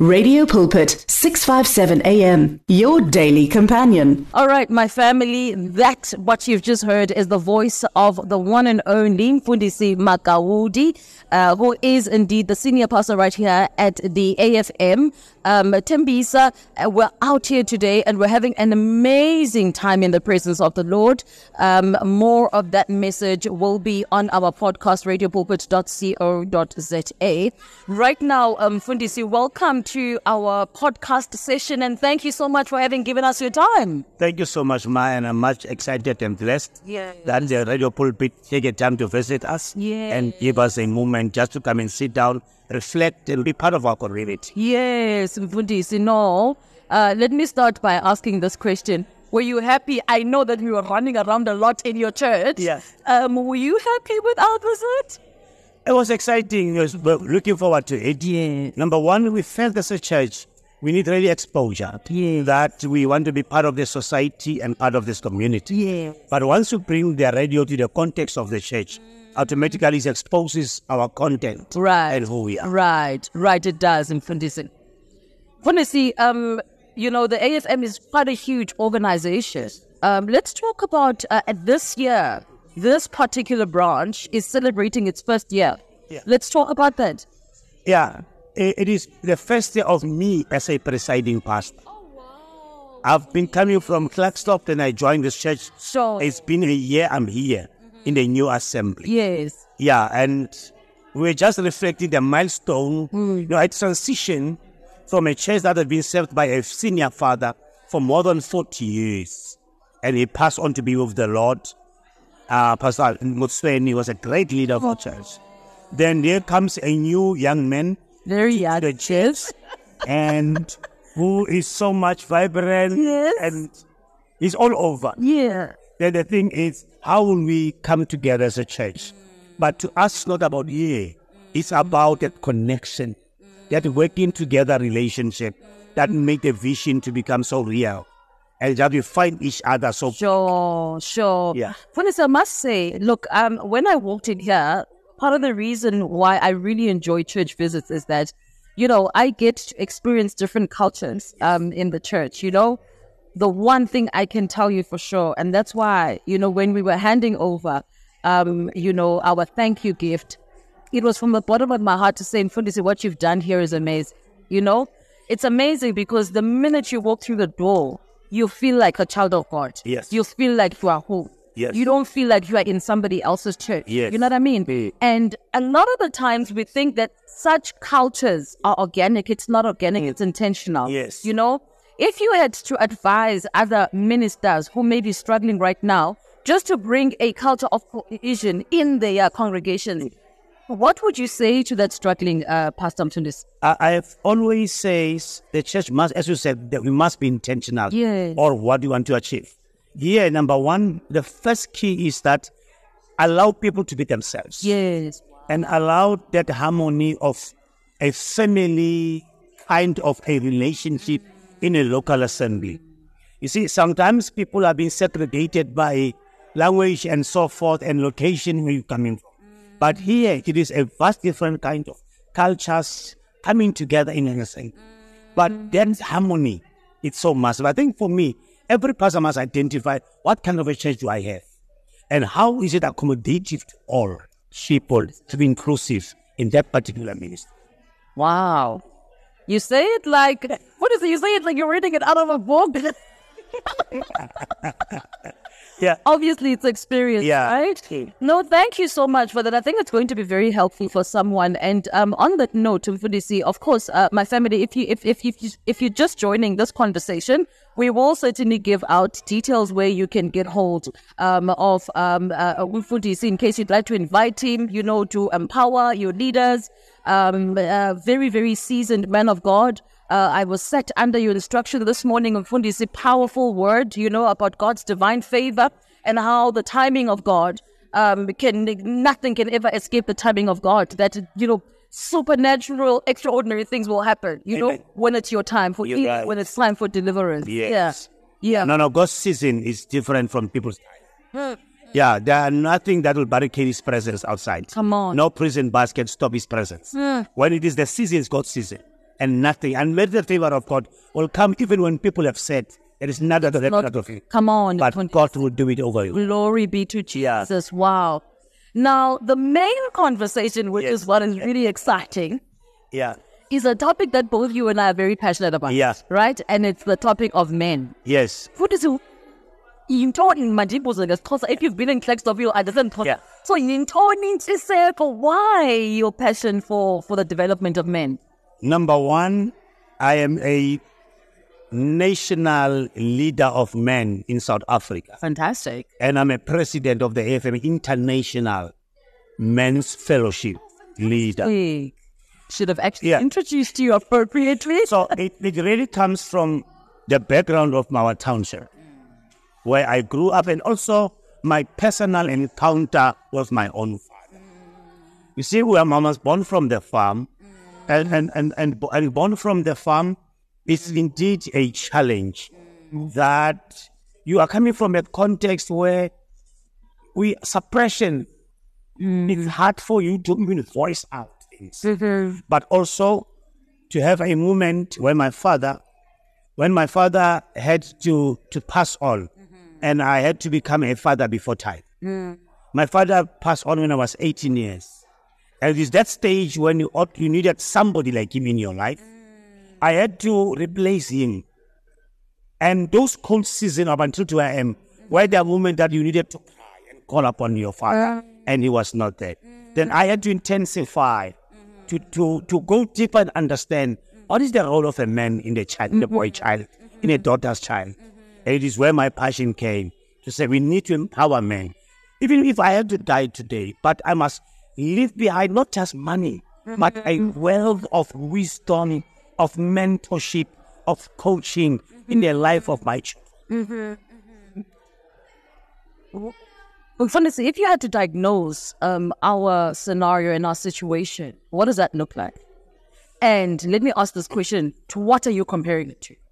Radio Pulpit, 657 AM, your daily companion. All right, my family, that what you've just heard is the voice of the one and only Mfundisi Makawudi, who is indeed the senior pastor right here at the AFM. Tembisa, we're out here today and we're having an amazing time in the presence of the Lord. More of that message will be on our podcast, radiopulpit.co.za. Right now, Mfundisi, welcome to our podcast session and thank you so much for having given us your time. Thank you so much, Ma, and I'm much excited and blessed that the Radio Pulpit take a time to visit us and give us a moment just to come and sit down, reflect and be part of our community. Yes, Mfundisi, no. Let me start by asking this question. Were you happy? I know that you were running around a lot in your church. Yes. Were you happy with our visit? It was exciting. We're looking forward to it. Yeah. Number one, we felt as a church, we need really exposure. Yeah. That we want to be part of the society and part of this community. Yeah. But once you bring the radio to the context of the church, automatically it exposes our content and who we are. Right, it does, Mfundisi. Mfundisi, you know, the AFM is quite a huge organization. Let's talk about this year. This particular branch is celebrating its first year. Yeah. Let's talk about that. Yeah, it is the first year of me as a presiding pastor. Oh, wow. I've been coming from Clarkstop and I joined this church. So It's been a year I'm here in the new assembly. yes. Yeah, and we're just reflecting the milestone. You know, I transitioned from a church that had been served by a senior father for more than 40 years. And he passed on to be with the Lord. Pastor Mutsweni was a great leader of our church. Then there comes a new young man Very young. to the church and who is so much vibrant Yes. and he's all over. Yeah. Then the thing is, how will we come together as a church? But to us, it's not about it's about that connection, that working together relationship that make the vision to become so real. And that we find each other so... Sure. Yeah. Mfundisi, I must say, look, when I walked in here, part of the reason why I really enjoy church visits is that, you know, I get to experience different cultures in the church, you know. The one thing I can tell you for sure, and that's why, you know, when we were handing over, you know, our thank you gift, it was from the bottom of my heart to say, Mfundisi, what you've done here is amazing. You know, it's amazing because the minute you walk through the door, you feel like a child of God. Yes. You feel like you are home. Yes. You don't feel like you are in somebody else's church. Yes. You know what I mean? And a lot of the times we think that such cultures are organic. It's not organic. It's intentional. Yes. You know, if you had to advise other ministers who may be struggling right now just to bring a culture of cohesion in their congregation, what would you say to that struggling Pastor Mfundisi? I have always said the church must, as you said, that we must be intentional Yes. or what you want to achieve. Here, number one, the first key is that allow people to be themselves. Yes. And allow that harmony of a family kind of a relationship in a local assembly. You see, sometimes people are being segregated by language and so forth and location where you're coming from. But here, it is a vast different kind of cultures coming together in an assembly. But there's harmony. It's so massive. I think for me, every person must identify what kind of a church do I have and how is it accommodative to all people to be inclusive in that particular ministry. Wow. You say it like, what is it? You say it like you're reading it out of a book. Yeah. Obviously, it's experience, right? No, thank you so much for that. I think it's going to be very helpful for someone. And on that note, Mfundisi, of course, my family, if you're just joining this conversation, we will certainly give out details where you can get hold of Mfundisi in case you'd like to invite him, you know, to empower your leaders. Very, very seasoned man of God. I was set under your instruction this morning, Mfundisi, powerful word, you know, about God's divine favor and how the timing of God nothing can ever escape the timing of God. That, you know, supernatural, extraordinary things will happen, you know, when it's your time for healing, right. when it's time for deliverance. Yes. Yeah. No, God's season is different from people's time. Yeah, there are nothing that will barricade his presence outside. Come on. No prison bars can stop his presence. When it is the season, it's God's season. and nothing. And let the favor of God will come even when people have said, there is none of it. Come on. But God will do it over you. Glory be to Jesus. Yeah. Wow. Now, the main conversation, which is what is really exciting, is a topic that both you and I are very passionate about. Yeah. Right? And it's the topic of men. Yes. What is it? If you've been in Klecksdorp, I doesn't. So why your passion for the development of men? Number one, I am a national leader of men in South Africa. Fantastic. And I'm a president of the AFM International Men's Fellowship leader. We should have actually introduced you appropriately. So it really comes from the background of our township, where I grew up, and also my personal encounter with my own father. You see, where mama was born from the farm, and born from the farm is indeed a challenge. That you are coming from a context where suppression is hard for you to even voice out things. But also to have a moment when my father had to pass on, and I had to become a father before time. My father passed on when I was 18 years. And it's that stage when you needed somebody like him in your life. I had to replace him. And those cold seasons up until to I am, were the moment that you needed to cry and call upon your father, and he was not there. Then I had to intensify to go deeper and understand what is the role of a man in the child, in the boy child, in a daughter's child. And it is where my passion came to say we need to empower men. Even if I had to die today, but I must leave behind not just money, but a wealth of wisdom, of mentorship, of coaching in the life of my children. Well, honestly, if you had to diagnose our scenario and our situation, what does that look like? And let me ask this question, to what are you comparing it to?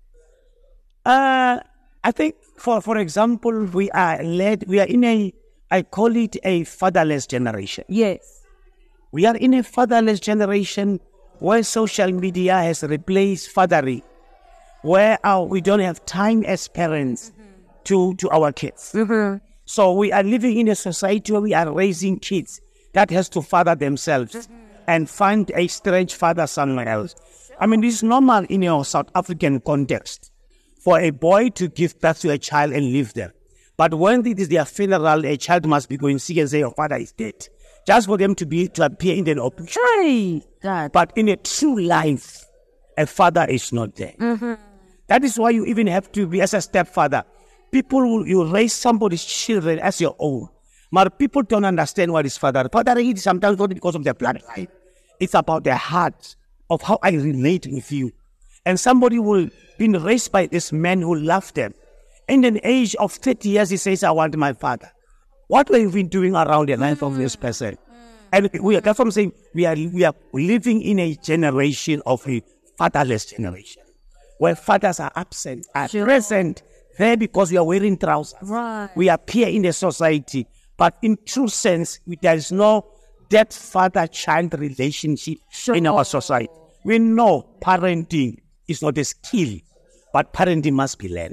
I think, for example, we are in I call it a fatherless generation. Yes. We are in a fatherless generation where social media has replaced fathering, where we don't have time as parents to our kids. So we are living in a society where we are raising kids that has to father themselves and find a strange father somewhere else. I mean, this is normal in your South African context for a boy to give birth to a child and leave them. But when it is their funeral, a child must be going sick and say, your father is dead. Just for them to appear in the open. But in a true life, a father is not there. That is why you even have to be as a stepfather. You raise somebody's children as your own. But people don't understand what is father. Fathering is sometimes not because of their bloodline. It's about their heart, of how I relate with you. And somebody will be raised by this man who loved them. In an age of 30 years, he says, I want my father. What have we been doing around the life of this person? And that's what I'm saying. We are living in a generation of a fatherless generation, where fathers are absent, are present there because we are wearing trousers. Right. We appear in the society, but in true sense, there is no that father-child relationship in our society. We know parenting is not a skill, but parenting must be learned.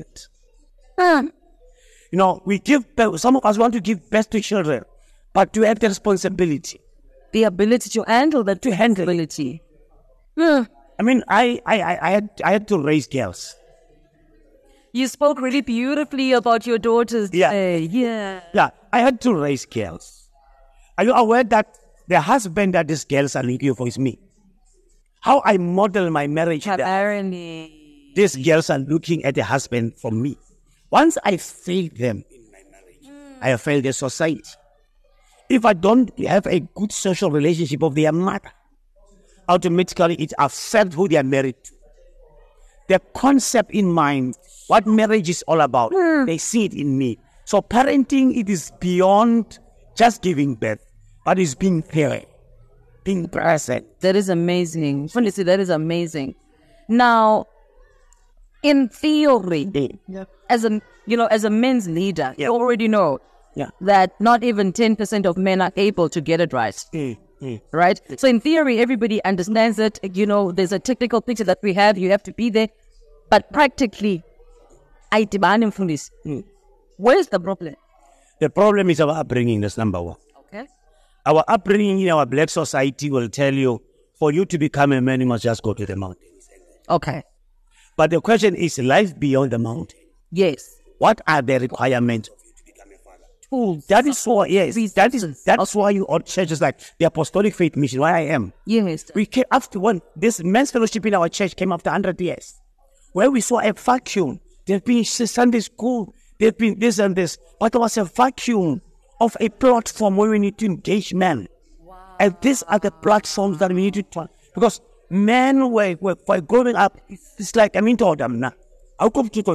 You know, some of us want to give birth to children, but to have the responsibility. The ability to handle that responsibility. I mean, I had to raise girls. You spoke really beautifully about your daughters. Yeah, I had to raise girls. Are you aware that the husband that these girls are looking for is me? How I model my marriage. Apparently. These girls are looking at the husband for me. Once I failed them in my marriage, I have failed the society. If I don't have a good social relationship with their mother, automatically it affects who they are married to. The concept in mind, what marriage is all about, they see it in me. So parenting, it is beyond just giving birth, but it's being there, being present. That is amazing. Honestly, that is amazing. Now, in theory, as a men's leader, you already know that not even 10% of men are able to get it right. right? So in theory, everybody understands it. There's a technical picture that we have. You have to be there. But practically, I demand from this. Where's the problem? The problem is our upbringing, that's number one. Okay. Our upbringing in our black society will tell you, for you to become a man, you must just go to the mountains. Okay. But the question is, life beyond the mountain. Yes. What are the requirements of you to become a father? Tools. That is why, yes, that's why you all churches like the Apostolic Faith Mission, where I am. Yes. We came after this men's fellowship in our church came after 100 years, where we saw a vacuum. There've been Sunday school, there've been this and this, but there was a vacuum of a platform where we need to engage men. Wow. And these are the platforms that we need to turn. Because men were growing up, it's like, I mean, told them now. I'll come to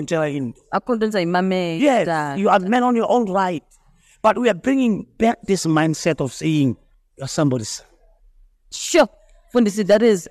yes, you are men on your own right. But we are bringing back this mindset of saying, you're somebody's son. Sure. Fundisi,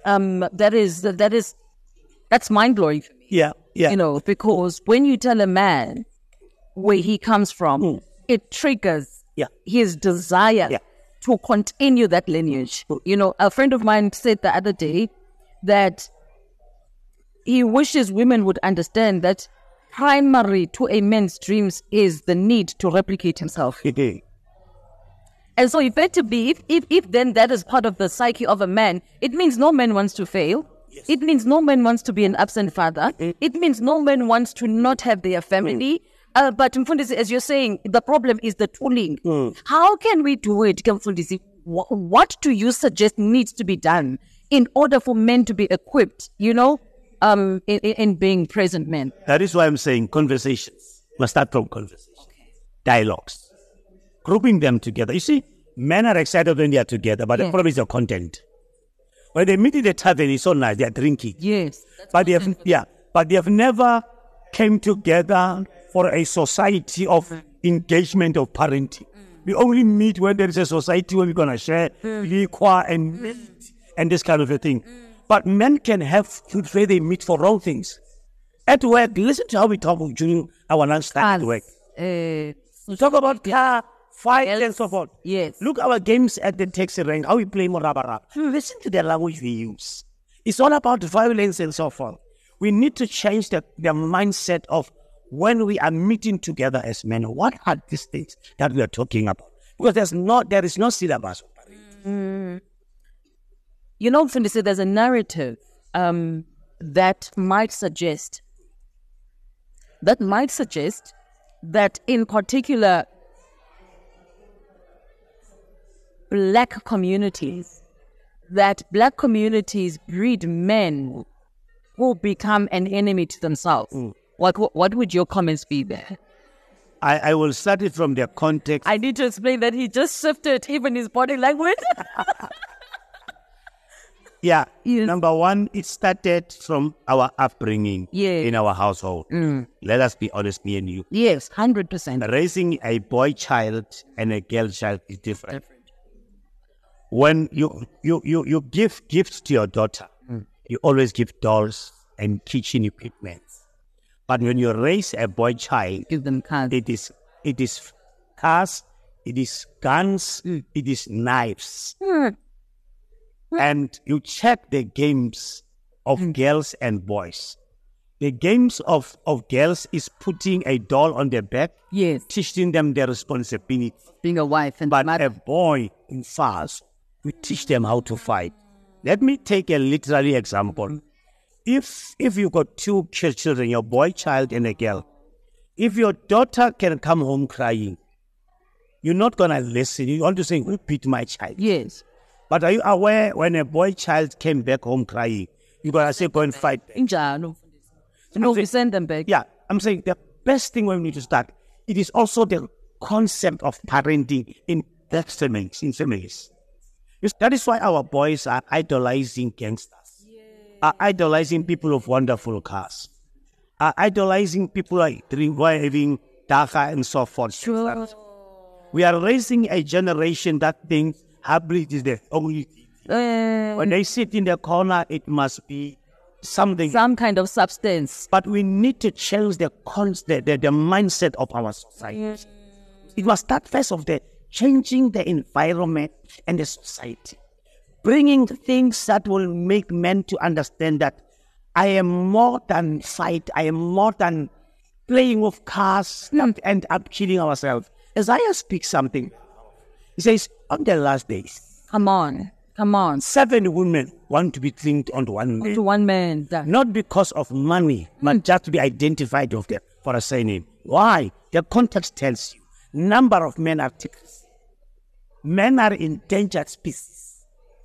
that's mind-blowing for me. Yeah. Because when you tell a man where he comes from, it triggers his desire to continue that lineage. A friend of mine said the other day that he wishes women would understand that primary to a man's dreams is the need to replicate himself. And so effectively, if then that is part of the psyche of a man, it means no man wants to fail. Yes. It means no man wants to be an absent father. It means no man wants to not have their family. But Mfundisi, as you're saying, the problem is the tooling. How can we do it, Mfundisi? What do you suggest needs to be done in order for men to be equipped, in being present men? That is why I'm saying conversations must start from conversations, dialogues, grouping them together. You see, men are excited when they are together, but the problem is the content. When they meet in the tavern, it's so nice, they are drinking. Yes. But they have never came together for a society of engagement of parenting. We only meet when there is a society where we're going to share liquor and this kind of a thing. But men can have food where they meet for wrong things. At work, listen to how we talk during our lunchtime at work. We talk about car, fight, and so forth. Yes. Look our games at the taxi rank, how we play Morabara. Listen to the language we use. It's all about violence and so forth. We need to change the mindset of when we are meeting together as men. What are these things that we are talking about? Because there is no syllabus. Fundisi, there's a narrative that might suggest that in particular black communities breed men who become an enemy to themselves. What would your comments be there? I will start it from the context. I need to explain that he just shifted even his body language. Yeah. Yes. Number one, it started from our upbringing in our household. Let us be honest, me and you. Yes, 100%. Raising a boy child and a girl child is different. When you give gifts to your daughter, you always give dolls and kitchen equipment. But when you raise a boy child, give them cars. It is cars, it is guns, it is knives. And you check the games of girls and boys. The games of girls is putting a doll on their back, teaching them their responsibility. Being a wife and but mother. A boy in fast, we teach them how to fight. Let me take a literary example. If you got two children, your boy child and a girl, if your daughter can come home crying, you're not going to listen. You want to say, who beat my child? Yes. But are you aware when a boy child came back home crying, you're going to say, go and fight? No, we send them back. Yeah, I'm saying the best thing we need to start, it is also the concept of parenting in families. That is why our boys are idolizing gangsters, are idolizing people of wonderful cars, are idolizing people like driving Dhaka and so forth. Sure. We are raising a generation that thinks hybrid is the only thing. When they sit in the corner, it must be something. Some kind of substance. But we need to change the mindset of our society. It must start first of changing the environment and the society. bringing things that will make men to understand that I am more than fight. I am more than playing with cars and end up killing ourselves. Isaiah speaks something. He says, on the last days. Come on. 7 women want to be linked onto one man. Onto one man. Not because of money, but just to be identified with them for a surname. Why? The context tells you. Number of men are takers. Men are endangered species.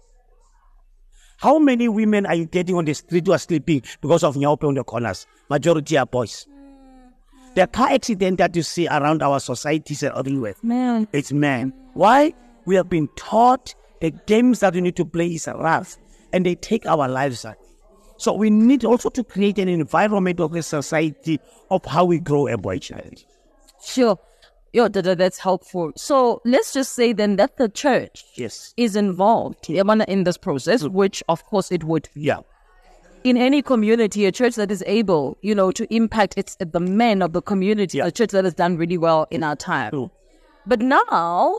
How many women are you getting on the street who are sleeping because of nyaope on the corners? Majority are boys. The car accident that you see around our societies and everywhere, it's men. Why? We have been taught the games that we need to play is rough, and they take our lives away. So we need also to create an environment of a society of how we grow a boy child. Sure. That's helpful. So let's just say then that the church is involved in this process, which of course it would. Yeah. In any community, a church that is able, to impact the men of the community, a church that has done really well in our time. True. But now,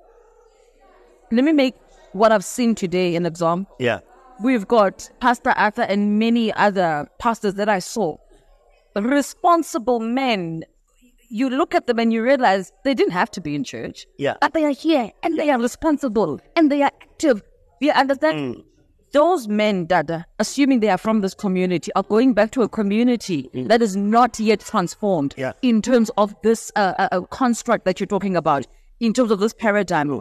let me make what I've seen today an example. Yeah. We've got Pastor Arthur and many other pastors that I saw. Responsible men. You look at them and you realize they didn't have to be in church. Yeah. But they are here and they are responsible and they are active. You understand? Those men, Dada, assuming they are from this community, are going back to a community that is not yet transformed in terms of this construct that you're talking about, in terms of this paradigm.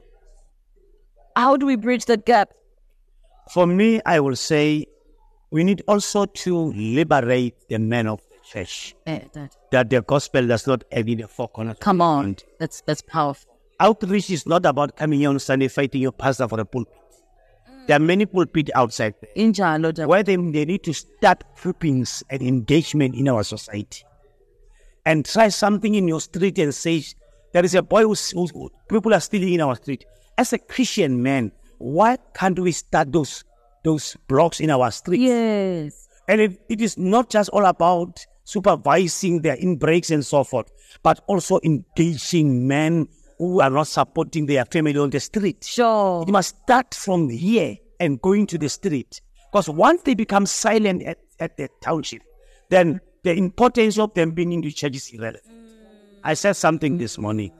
How do we bridge that gap? For me, I will say we need also to liberate the men of the church. That the gospel does not end in the four corners. Come on, that's powerful. Outreach is not about coming here on Sunday fighting your pastor for the pulpit. There are many pulpits outside there where they need to start groupings and engagement in our society. And try something in your street and say, there is a boy who people are stealing in our street. As a Christian man, why can't we start those blocks in our streets? Yes. And it is not just all about supervising their in-breaks and so forth, but also engaging men who are not supporting their family on the street. Sure. It must start from here and going to the street. Because once they become silent at the township, then the importance of them being in the church is irrelevant. I said something this morning.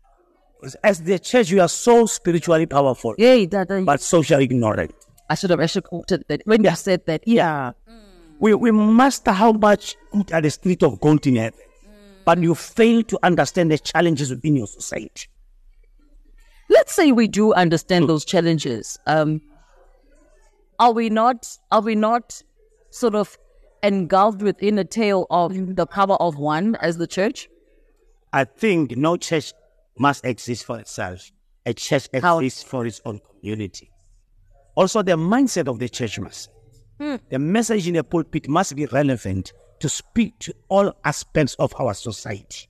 As the church, we are so spiritually powerful, but socially ignorant. I should have actually quoted that when you said that. Yeah. We master how much good at the street of gold in heaven, but you fail to understand the challenges within your society. Let's say we do understand those challenges. Are we not sort of engulfed within a tale of the power of one as the church? I think no church must exist for itself. A church exists for its own community. Also, the mindset of the church must. The message in the pulpit must be relevant to speak to all aspects of our society.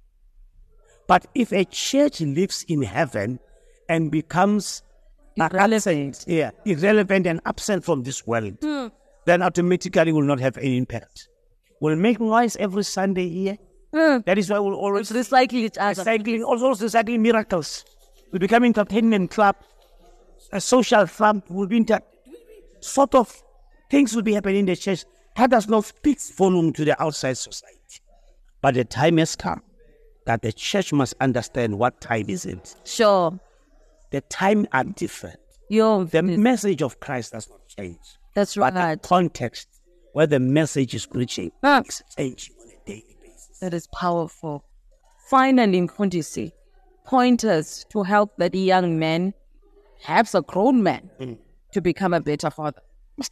But if a church lives in heaven and becomes irrelevant and absent from this world, then automatically will not have any impact. We'll make noise every Sunday here. That is why we'll always recycle each other. Recycling miracles. We'll become entertainment club, a social club. Will be sort of things will be happening in the church. That does not speak volume to the outside society. But the time has come that the church must understand what time is it. Sure. The time are different. The message of Christ does not change. That's right. But the context where the message is preaching is changing on a daily basis. That is powerful. Finally, Mfundisi, pointers to help that young man, perhaps a grown man, to become a better father.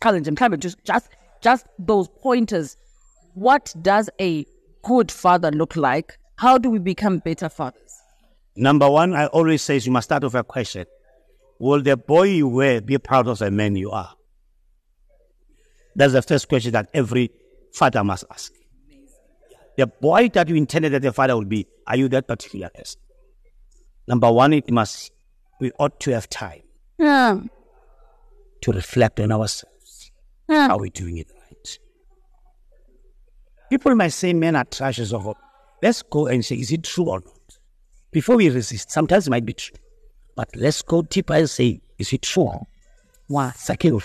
Just those pointers. What does a good father look like? How do we become better fathers? Number one, I always say you must start with a question. Will the boy you were be proud of the man you are? That's the first question that every father must ask. The boy that you intended that the father will be, are you that particular person? Number one, we ought to have time to reflect on ourselves. Are we doing it right? People might say men are trashes of hope. Let's go and say, is it true or not? Before we resist, sometimes it might be true. But let's go deeper and say, is it true? Wow. Second,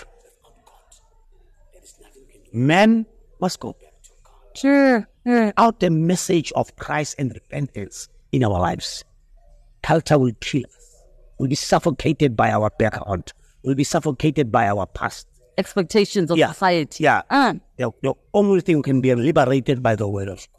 men must go back to God. Sure. Out the message of Christ and repentance in our lives. Culture will kill us. We'll be suffocated by our background. We'll be suffocated by our past. Expectations of society. Yeah. The only thing we can be liberated by the word of God.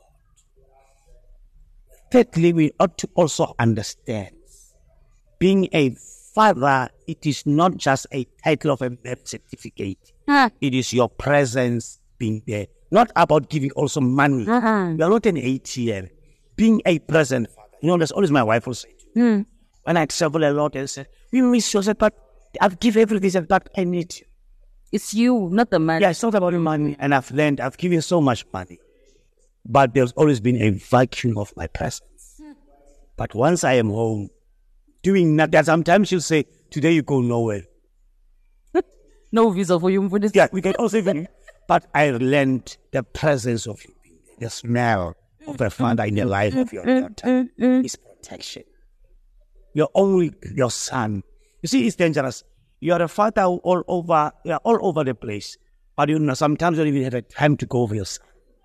Thirdly, we ought to also understand being a father, it is not just a title of a birth certificate. It is your presence being there. Not about giving also money. You are not an ATM. Being a present father. You know, that's always my wife will say to me. When I travel a lot and say, we miss you, but I've given everything, but I need you. It's you, not the money. Yeah, it's not about the money. And I've learned, I've given so much money. But there's always been a vacuum of my presence. But once I am home, doing nothing, sometimes she'll say, today you go nowhere. No visa for you. Yeah, we can also even, but I learned the presence of you, the smell of a father in the life of your daughter is protection. You're only your son. You see, it's dangerous. You are a father all over the place, but you know sometimes you don't even have the time to go over your son.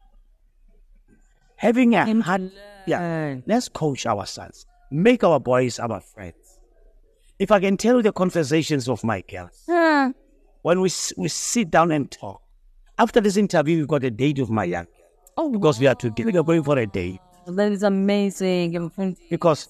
Having a heart, let's coach our sons, make our boys our friends. If I can tell you the conversations of my girls, when we sit down and talk. After this interview, we've got a date with my young girl. Because we are together, we are going for a date. That is amazing. Because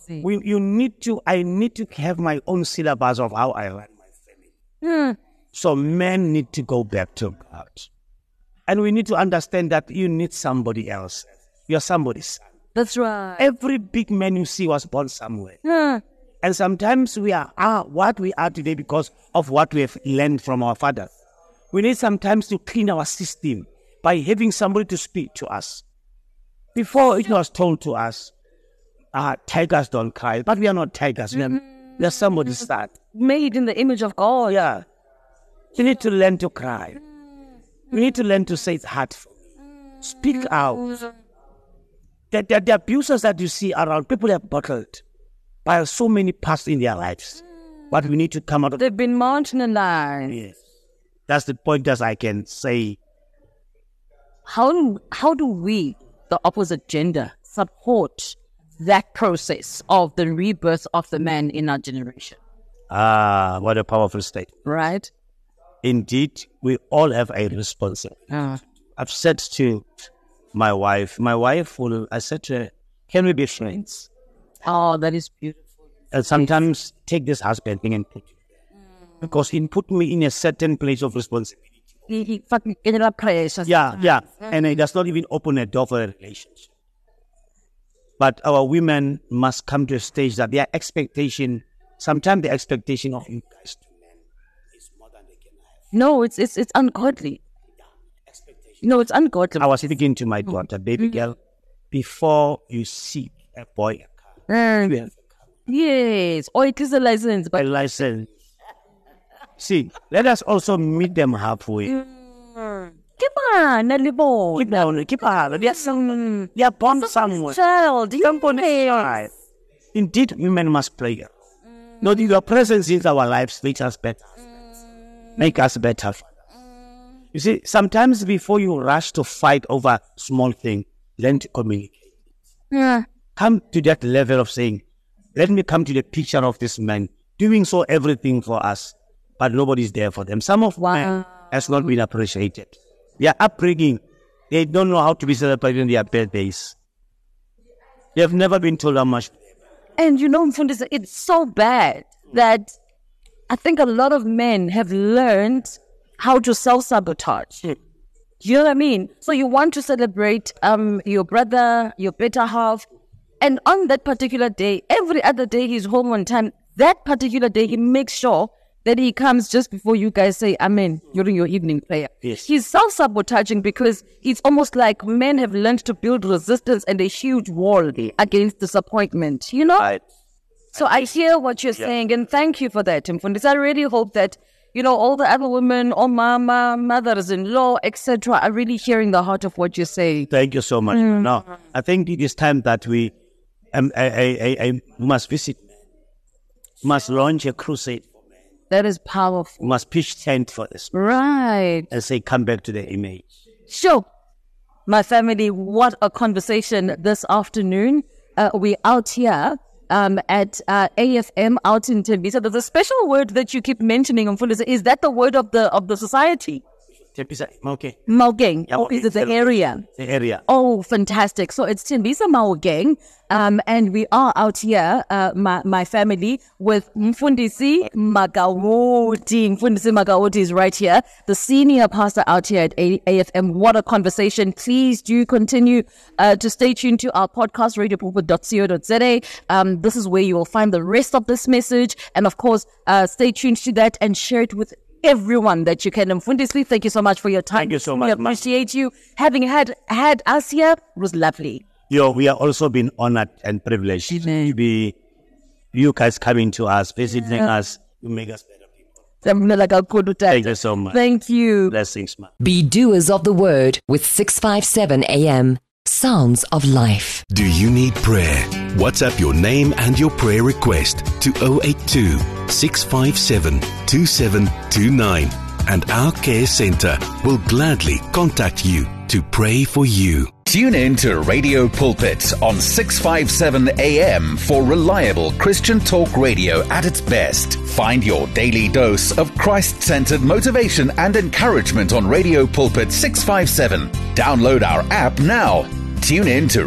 I need to have my own syllabus of how I run my family. So men need to go back to God. And we need to understand that you need somebody else. You're somebody's son. That's right. Every big man you see was born somewhere. And sometimes we are what we are today because of what we have learned from our fathers. We need sometimes to clean our system by having somebody to speak to us. Before it was told to us, tigers don't cry, but we are not tigers. We are somebody's son. Made in the image of God. Yeah. We need to learn to cry. We need to learn to say it's hard for me. Speak out. The abuses that you see around, people have bottled by so many past in their lives. But we need to come out of. They've been marginalized. Yes. That's the point that I can say. How do we, the opposite gender, support that process of the rebirth of the man in our generation? What a powerful statement. Right? Indeed, we all have a responsibility. I've said to my wife, I said to her, can we be friends? Oh, that is beautiful. And sometimes take this husband thing and put it there. Because he put me in a certain place of responsibility. He fucking get up pressure. Yeah. And it does not even open a door for a relationship. But our women must come to a stage that their expectation, sometimes the expectation of you guys to men is more than they can have. No, it's ungodly. No, it's ungodly. I was speaking to my daughter, baby girl, before you seek a boy a car, you have a car. Yes, or it is a license. But a license. See, let us also meet them halfway. Keep on. They are born somewhere. Child, Indeed, women must play. No, your presence in our lives makes us better. Make us better. You see, sometimes before you rush to fight over small things, learn to communicate. Come to that level of saying, let me come to the picture of this man doing so everything for us, but nobody's there for them. Some of them has not been appreciated. Their upbringing, they don't know how to be celebrating their birthdays. They have never been told how much. And you know, Mfundisi, it's so bad that I think a lot of men have learned how to self-sabotage. You know what I mean? So you want to celebrate your brother, your better half, and on that particular day, every other day he's home on time. That particular day, he makes sure that he comes just before you guys say amen during your evening prayer. Yes. He's self-sabotaging because it's almost like men have learned to build resistance and a huge wall against disappointment, you know? Right. So I hear what you're saying, and thank you for that, Mfundisi. I really hope that, you know, all the other women, or mama, mothers-in-law, etc., are really hearing the heart of what you're saying. Thank you so much. No, I think it is time that we must visit men, must launch a crusade for men. That is powerful. We must pitch tent for this. Right. And say, come back to the image. Sure. My family, what a conversation this afternoon. We're out here at AFM out in Tembisa. There's a special word that you keep mentioning, Mfundisi. Is that the word of the society? Tembisa, Maokeng. Maokeng. Yeah, or is it the area? The area. Oh, fantastic. So it's Tembisa Maokeng. And we are out here, my family, with Mfundisi Makawoti. Mfundisi Makawoti is right here, the senior pastor out here at AFM. What a conversation. Please do continue to stay tuned to our podcast, radiopulpit.co.za. This is where you will find the rest of this message. And of course, stay tuned to that and share it with everyone that you can. Mfundisi, thank you so much for your time. Thank you so much. We appreciate you. Having had us here was lovely. We are also been honored and privileged to be you guys coming to us, visiting us, to make us better people. Thank you so much. Thank you. Blessings, man. Be doers of the word with 657 AM. Sounds of Life. Do you need prayer? WhatsApp your name and your prayer request to 082 657 2729 and our care center will gladly contact you to pray for you. Tune in to Radio Pulpit on 657 AM for reliable Christian talk radio at its best. Find your daily dose of Christ-centered motivation and encouragement on Radio Pulpit 657. Download our app now. Tune in to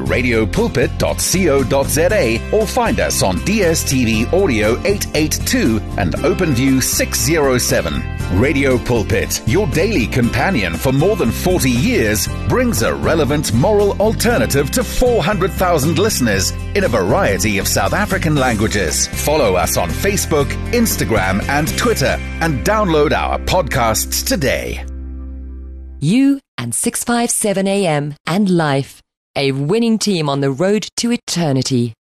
radiopulpit.co.za or find us on DSTV Audio 882 and OpenView 607. Radio Pulpit, your daily companion for more than 40 years, brings a relevant moral alternative to 400,000 listeners in a variety of South African languages. Follow us on Facebook, Instagram, and Twitter, and download our podcasts today. You and 657 AM and Life, a winning team on the road to eternity.